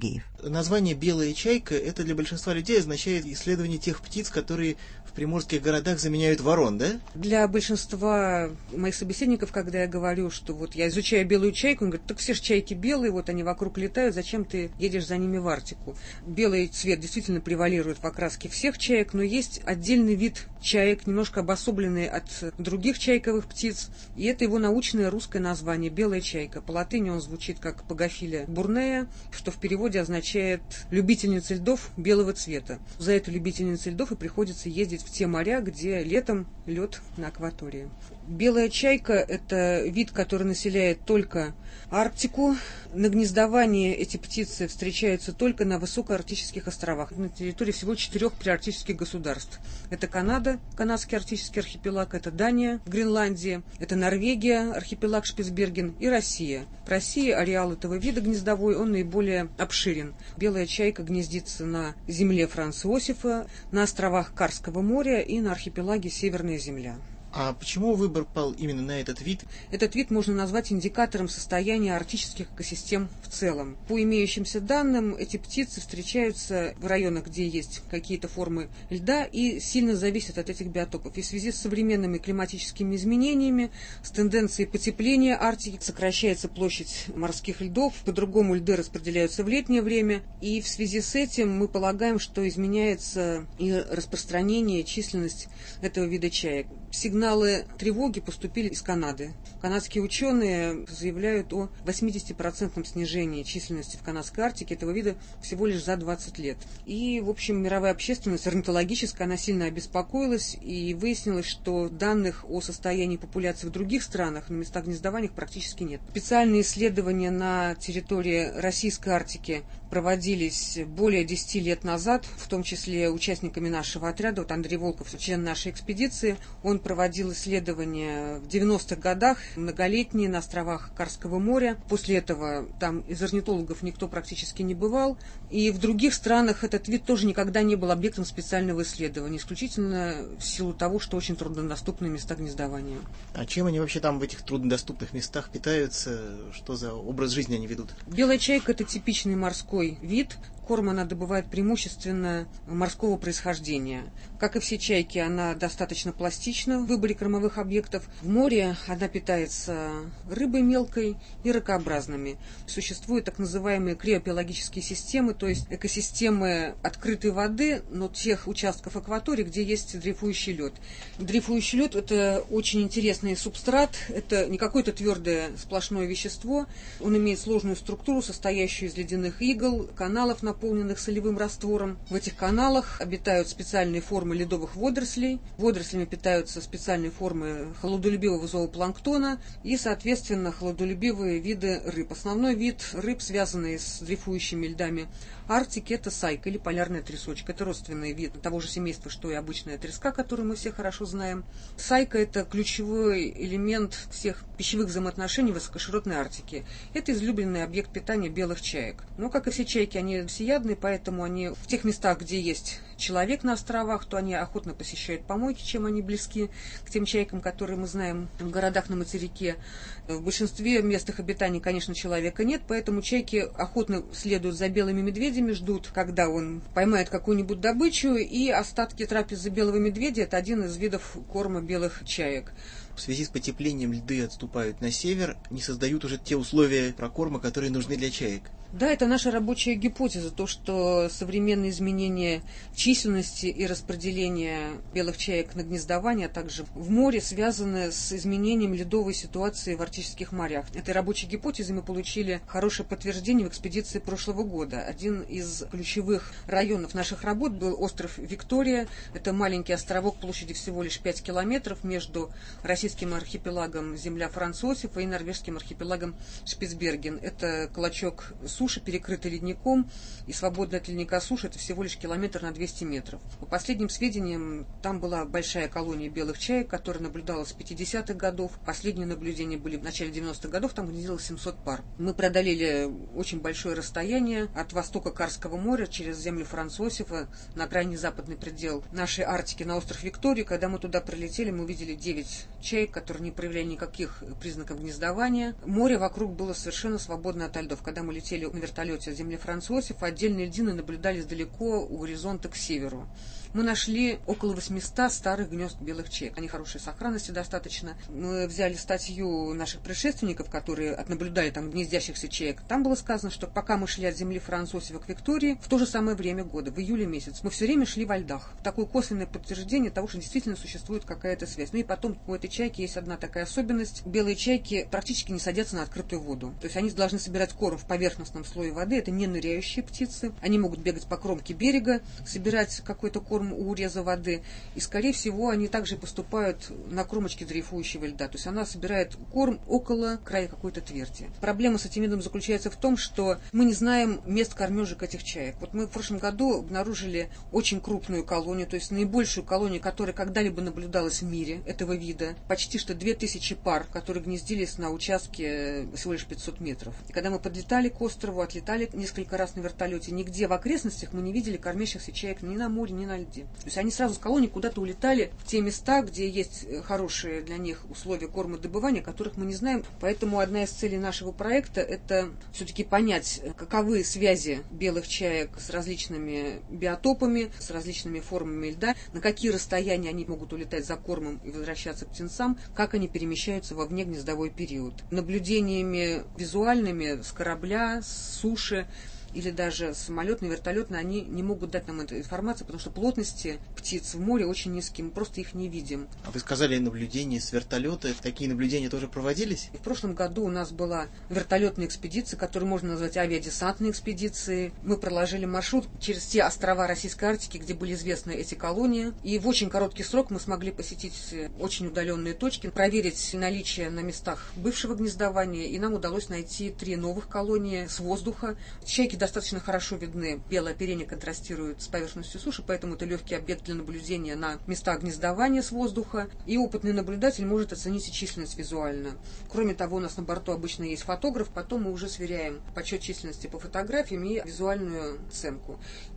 название «белая чайка» это для большинства людей означает исследование тех птиц, которые в приморских городах заменяют ворон, да? Для большинства моих собеседников, когда я говорю, что вот я изучаю белую чайку, он говорит, так все же чайки белые, вот они вокруг летают, зачем ты едешь за ними в Арктику? Белый цвет действительно превалирует в окраске всех чаек, но есть отдельный вид чаек, немножко обособленный от других чайковых птиц, и это его научное русское название – белая чайка. По латыни он звучит как Пагофилия бурнея, что в переводе означает «любительница льдов белого цвета». За эту любительницу льдов и приходится ездить в те моря, где летом лед на акватории. Белая чайка – это вид, который населяет только Арктику. На гнездовании эти птицы встречаются только на высокоарктических островах, на территории всего четырех приарктических государств. Это Канада, канадский арктический архипелаг, это Дания, Гренландия, это Норвегия, архипелаг Шпицберген и Россия. В России ареал этого вида гнездовой, он наиболее обширен. Белая чайка гнездится на земле Франца Иосифа, на островах Карского моря и на архипелаге Северная земля. А почему выбор пал именно на этот вид? Этот вид можно назвать индикатором состояния арктических экосистем в целом. По имеющимся данным, эти птицы встречаются в районах, где есть какие-то формы льда, и сильно зависят от этих биотопов. И в связи с современными климатическими изменениями, с тенденцией потепления Арктики, сокращается площадь морских льдов, по-другому льды распределяются в летнее время, и в связи с этим мы полагаем, что изменяется и распространение, и численность этого вида чаек. Сигналы тревоги поступили из Канады. Канадские ученые заявляют о восьмидесятипроцентном снижении численности в канадской Арктике этого вида всего лишь за двадцать лет. И, в общем, мировая общественность орнитологическая, она сильно обеспокоилась, и выяснилось, что данных о состоянии популяции в других странах, на местах гнездования их практически нет. Специальные исследования на территории российской Арктики проводились более десяти лет назад, в том числе участниками нашего отряда. Вот Андрей Волков, член нашей экспедиции, он проводил исследования в девяностых годах, многолетние, на островах Карского моря. После этого там из орнитологов никто практически не бывал. И в других странах этот вид тоже никогда не был объектом специального исследования, исключительно в силу того, что очень труднодоступные места гнездования. А чем они вообще там в этих труднодоступных местах питаются? Что за образ жизни они ведут? Белая чайка – это типичный морской вид. Корм она добывает преимущественно морского происхождения. Как и все чайки, она достаточно пластична в выборе кормовых объектов. В море она питается рыбой мелкой и ракообразными. Существуют так называемые криопелагические системы, то есть экосистемы открытой воды, но тех участков акватории, где есть дрейфующий лед. Дрейфующий лед – это очень интересный субстрат, это не какое-то твердое сплошное вещество. Он имеет сложную структуру, состоящую из ледяных игл, каналов, наполненных солевым раствором. В этих каналах обитают специальные формы ледовых водорослей. Водорослями питаются специальные формы холодолюбивого зоопланктона и, соответственно, холодолюбивые виды рыб. Основной вид рыб, связанный с дрейфующими льдами Арктики, это сайка или полярная тресочка. Это родственный вид того же семейства, что и обычная треска, которую мы все хорошо знаем. Сайка – это ключевой элемент всех пищевых взаимоотношений в высокоширотной Арктике. Это излюбленный объект питания белых чаек. Но, как и все чайки, они всеядные, поэтому они в тех местах, где есть человек на островах, то они охотно посещают помойки, чем они близки к тем чайкам, которые мы знаем в городах на материке. В большинстве мест их обитания, конечно, человека нет, поэтому чайки охотно следуют за белыми медведями, ждут, когда он поймает какую-нибудь добычу, и остатки трапезы белого медведя – это один из видов корма белых чаек. В связи с потеплением льды отступают на север, не создают уже те условия прокорма, которые нужны для чаек. Да, это наша рабочая гипотеза, то, что современные изменения численности и распределения белых чаек на гнездование, а также в море, связаны с изменением ледовой ситуации в арктических морях. Этой рабочей гипотезы мы получили хорошее подтверждение в экспедиции прошлого года. Один из ключевых районов наших работ был остров Виктория. Это маленький островок площадью всего лишь пять километров между российским архипелагом земля Франца Иосифа и норвежским архипелагом Шпицберген. Это клочок суши, перекрытый ледником, и свободная от ледника суша – это всего лишь километр на двести метров. По последним сведениям, там была большая колония белых чаек, которая наблюдалась с пятидесятых годов. Последние наблюдения были в начале девяностых годов, там гнездилось семьсот пар. Мы преодолели очень большое расстояние от востока Карского моря через землю Франца Иосифа на крайний западный предел нашей Арктики, на остров Виктория. Когда мы туда прилетели, мы увидели девять чаек, которые не проявляли никаких признаков гнездования. Море вокруг было совершенно свободно от льдов. Когда мы летели на вертолете с земли Франц Иосиф, отдельные льдины наблюдались далеко у горизонта к северу. Мы нашли около восьмисот старых гнезд белых чаек. Они хорошей сохранности достаточно. Мы взяли статью наших предшественников, которые отнаблюдали там гнездящихся чаек. Там было сказано, что пока мы шли от земли Франц Иосифа к Виктории, в то же самое время года, в июле месяц, мы все время шли во льдах. Такое косвенное подтверждение того, что действительно существует какая-то связь. Ну и потом у этой чайки есть одна такая особенность. Белые чайки практически не садятся на открытую воду. То есть они должны собирать корм в поверхностном слое воды. Это не ныряющие птицы. Они могут бегать по кромке берега, собирать какой-то корм у уреза воды. И, скорее всего, они также поступают на кромочке дрейфующего льда. То есть она собирает корм около края какой-то тверди. Проблема с этим видом заключается в том, что мы не знаем мест кормежек этих чаек. Вот мы в прошлом году обнаружили очень крупную колонию, то есть наибольшую колонию, которая когда-либо наблюдалась в мире этого вида. Почти что две тысячи пар, которые гнездились на участке всего лишь пятьсот метров. И когда мы подлетали к острову, отлетали несколько раз на вертолете, нигде в окрестностях мы не видели кормящихся чаек ни на море, ни на льде. То есть они сразу с колонии куда-то улетали в те места, где есть хорошие для них условия кормодобывания, которых мы не знаем. Поэтому одна из целей нашего проекта – это все-таки понять, каковы связи белых чаек с различными биотопами, с различными формами льда, на какие расстояния они могут улетать за кормом и возвращаться к птенцам, как они перемещаются во внегнездовой период. Наблюдениями визуальными с корабля, с суши, или даже самолетные, вертолетные, они не могут дать нам эту информацию, потому что плотности птиц в море очень низкие, мы просто их не видим. А вы сказали наблюдения с вертолета. Такие наблюдения тоже проводились? В прошлом году у нас была вертолетная экспедиция, которую можно назвать авиадесантной экспедицией. Мы проложили маршрут через те острова Российской Арктики, где были известны эти колонии. И в очень короткий срок мы смогли посетить очень удаленные точки, проверить наличие на местах бывшего гнездования. И нам удалось найти три новых колонии с воздуха. Чайки достаточно хорошо видны. Белое оперение контрастирует с поверхностью суши, поэтому это легкий объект для наблюдения на местах гнездования с воздуха. И опытный наблюдатель может оценить и численность визуально. Кроме того, у нас на борту обычно есть фотограф, потом мы уже сверяем подсчет численности по фотографиям и визуальную оценку.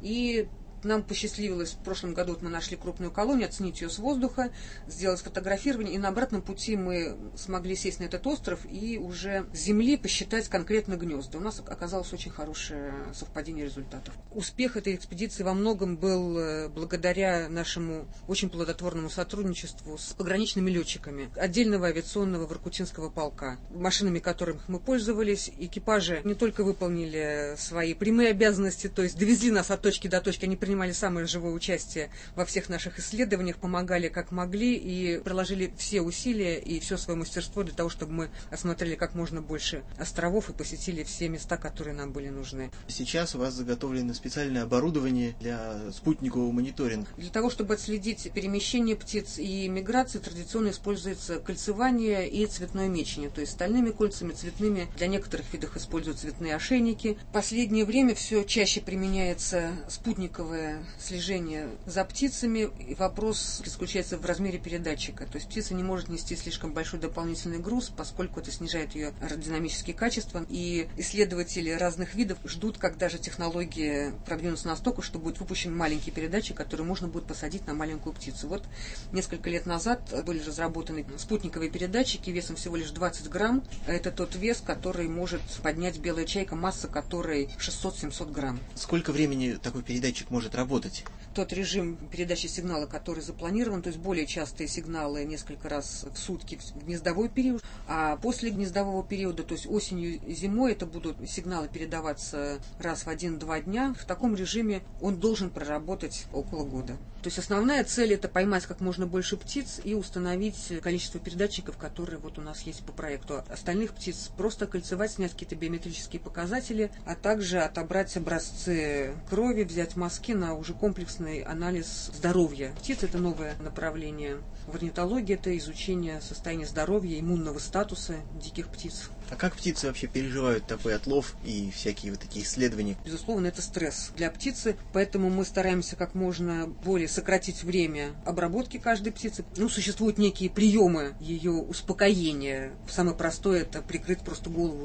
И нам посчастливилось, в прошлом году вот мы нашли крупную колонию, оценить ее с воздуха, сделать фотографирование, и на обратном пути мы смогли сесть на этот остров и уже с земли посчитать конкретно гнезда. У нас оказалось очень хорошее совпадение результатов. Успех этой экспедиции во многом был благодаря нашему очень плодотворному сотрудничеству с пограничными летчиками отдельного авиационного воркутинского полка, машинами которых мы пользовались. Экипажи не только выполнили свои прямые обязанности, то есть довезли нас от точки до точки, они принимали самое живое участие во всех наших исследованиях, помогали как могли и приложили все усилия и все свое мастерство для того, чтобы мы осмотрели как можно больше островов и посетили все места, которые нам были нужны. Сейчас у вас заготовлено специальное оборудование для спутникового мониторинга. Для того, чтобы отследить перемещение птиц и миграцию, традиционно используется кольцевание и цветное мечение, то есть стальными кольцами, цветными. Для некоторых видов используют цветные ошейники. В последнее время все чаще применяется спутниковое слежение за птицами, и вопрос заключается в размере передатчика. То есть птица не может нести слишком большой дополнительный груз, поскольку это снижает ее аэродинамические качества. И исследователи разных видов ждут, когда же технологии продвинутся настолько, что будет выпущен маленький передатчик, который можно будет посадить на маленькую птицу. Вот несколько лет назад были разработаны спутниковые передатчики весом всего лишь двадцать грамм. Это тот вес, который может поднять белая чайка, масса которой шестьсот-семьсот грамм. Сколько времени такой передатчик может работать? Тот режим передачи сигнала, который запланирован, то есть более частые сигналы несколько раз в сутки в гнездовой период, а после гнездового периода, то есть осенью и зимой, это будут сигналы передаваться раз в один-два дня. В таком режиме он должен проработать около года. То есть основная цель — это поймать как можно больше птиц и установить количество передатчиков, которые вот у нас есть по проекту. Остальных птиц просто кольцевать, снять какие-то биометрические показатели, а также отобрать образцы крови, взять мазки на уже комплексный анализ здоровья птиц. Это новое направление в орнитологии, это изучение состояния здоровья, иммунного статуса диких птиц. А как птицы вообще переживают такой отлов и всякие вот такие исследования? Безусловно, это стресс для птицы, поэтому мы стараемся как можно более сократить время обработки каждой птицы. Ну, существуют некие приемы ее успокоения. Самое простое — это прикрыть просто голову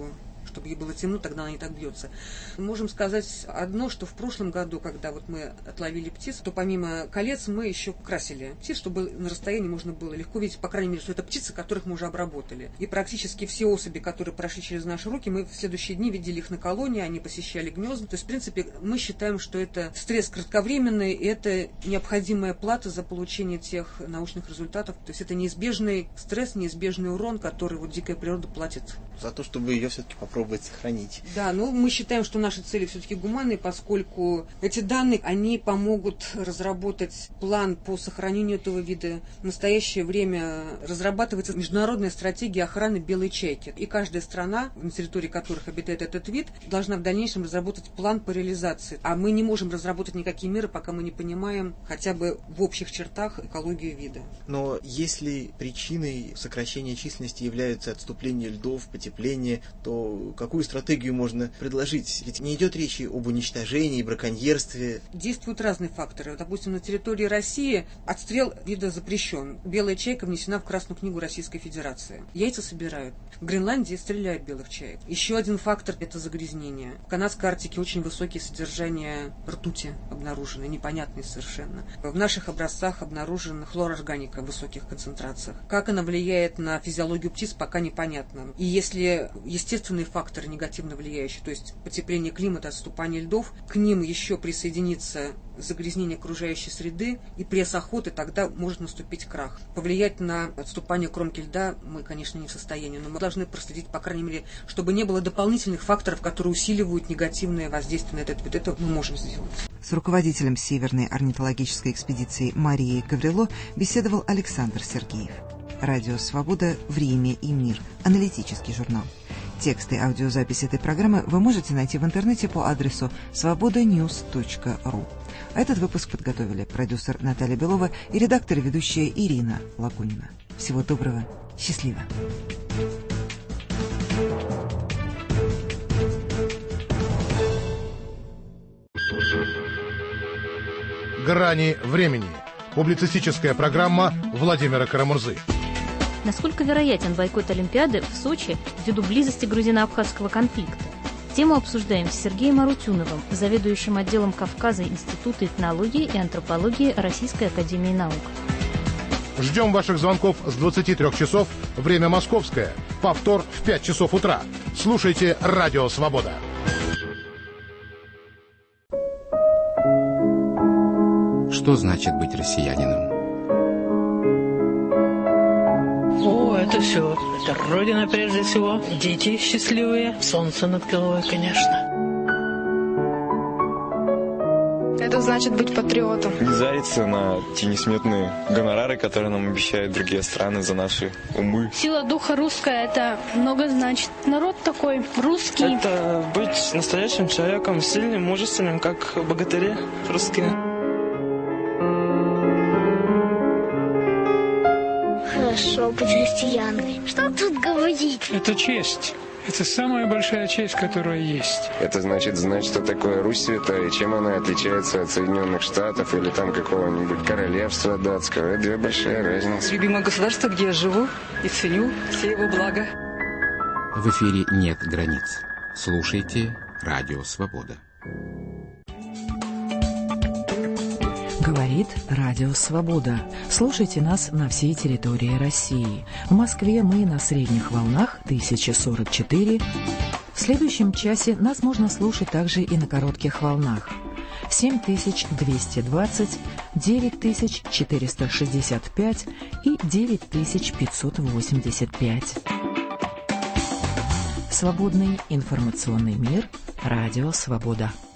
чтобы ей было темно, тогда она не так бьется. Можем сказать одно, что в прошлом году, когда вот мы отловили птиц, то помимо колец мы еще красили птиц, чтобы на расстоянии можно было легко видеть, по крайней мере, что это птицы, которых мы уже обработали. И практически все особи, которые прошли через наши руки, мы в следующие дни видели их на колонии, они посещали гнезда. То есть, в принципе, мы считаем, что это стресс кратковременный, и это необходимая плата за получение тех научных результатов. То есть это неизбежный стресс, неизбежный урон, который вот дикая природа платит. За то, чтобы ее все-таки попробовать сохранить. Да, но мы считаем, что наши цели все-таки гуманные, поскольку эти данные, они помогут разработать план по сохранению этого вида. В настоящее время разрабатывается международная стратегия охраны белой чайки. И каждая страна, на территории которых обитает этот вид, должна в дальнейшем разработать план по реализации. А мы не можем разработать никакие меры, пока мы не понимаем хотя бы в общих чертах экологию вида. Но если причиной сокращения численности является отступление льдов, потепление, то какую стратегию можно предложить? Ведь не идет речи об уничтожении, браконьерстве. Действуют разные факторы. Допустим, на территории России отстрел вида запрещен. Белая чайка внесена в Красную книгу Российской Федерации. Яйца собирают. В Гренландии стреляют белых чаек. Еще один фактор – это загрязнение. В канадской Арктике очень высокие содержания ртути обнаружены, непонятные совершенно. В наших образцах обнаружена хлорорганика в высоких концентрациях. Как она влияет на физиологию птиц, пока непонятно. И если естественные факторы негативно влияющие, то есть потепление климата, отступание льдов, к ним еще присоединится загрязнение окружающей среды и пресс охоты, тогда может наступить крах. Повлиять на отступание кромки льда мы, конечно, не в состоянии, но мы должны проследить, по крайней мере, чтобы не было дополнительных факторов, которые усиливают негативное воздействие на этот вид. Это мы можем сделать. С руководителем Северной орнитологической экспедиции Марией Гаврило беседовал Александр Сергеев. Радио «Свобода. Время и мир». Аналитический журнал. Тексты и аудиозапись этой программы вы можете найти в интернете по адресу свобода ньюс точка ру. А этот выпуск подготовили продюсер Наталья Белова и редактор и ведущая Ирина Лагунина. Всего доброго. Счастливо. «Грани времени». Публицистическая программа Владимира Карамурзы. Насколько вероятен бойкот Олимпиады в Сочи ввиду близости грузино-абхазского конфликта? Тему обсуждаем с Сергеем Арутюновым, заведующим отделом Кавказа Института этнологии и антропологии Российской академии наук. Ждем ваших звонков с двадцати трёх часов, время московское, повтор в пять часов утра. Слушайте «Радио Свобода». Что значит быть россиянином? О, это все. Это Родина прежде всего. Дети счастливые. Солнце над головой, конечно. Это значит быть патриотом. Не зариться на те несметные гонорары, которые нам обещают другие страны за наши умы. Сила духа русская, это много значит. Народ такой русский. Это быть настоящим человеком, сильным, мужественным, как богатыри русские. Хорошо быть христианкой. Что тут говорить? Это честь. Это самая большая честь, которая есть. Это значит знать, что такое Русь святая, и чем она отличается от Соединенных Штатов или там какого-нибудь королевства датского. Это две большие разницы. Любимое государство, где я живу и ценю все его блага. В эфире нет границ. Слушайте «Радио Свобода». Говорит Радио Свобода. Слушайте нас на всей территории России. В Москве мы на средних волнах тысяча сорок четыре. В следующем часе нас можно слушать также и на коротких волнах. семь тысяч двести двадцать, девять тысяч четыреста шестьдесят пять и девять тысяч пятьсот восемьдесят пять. Свободный информационный мир. Радио Свобода.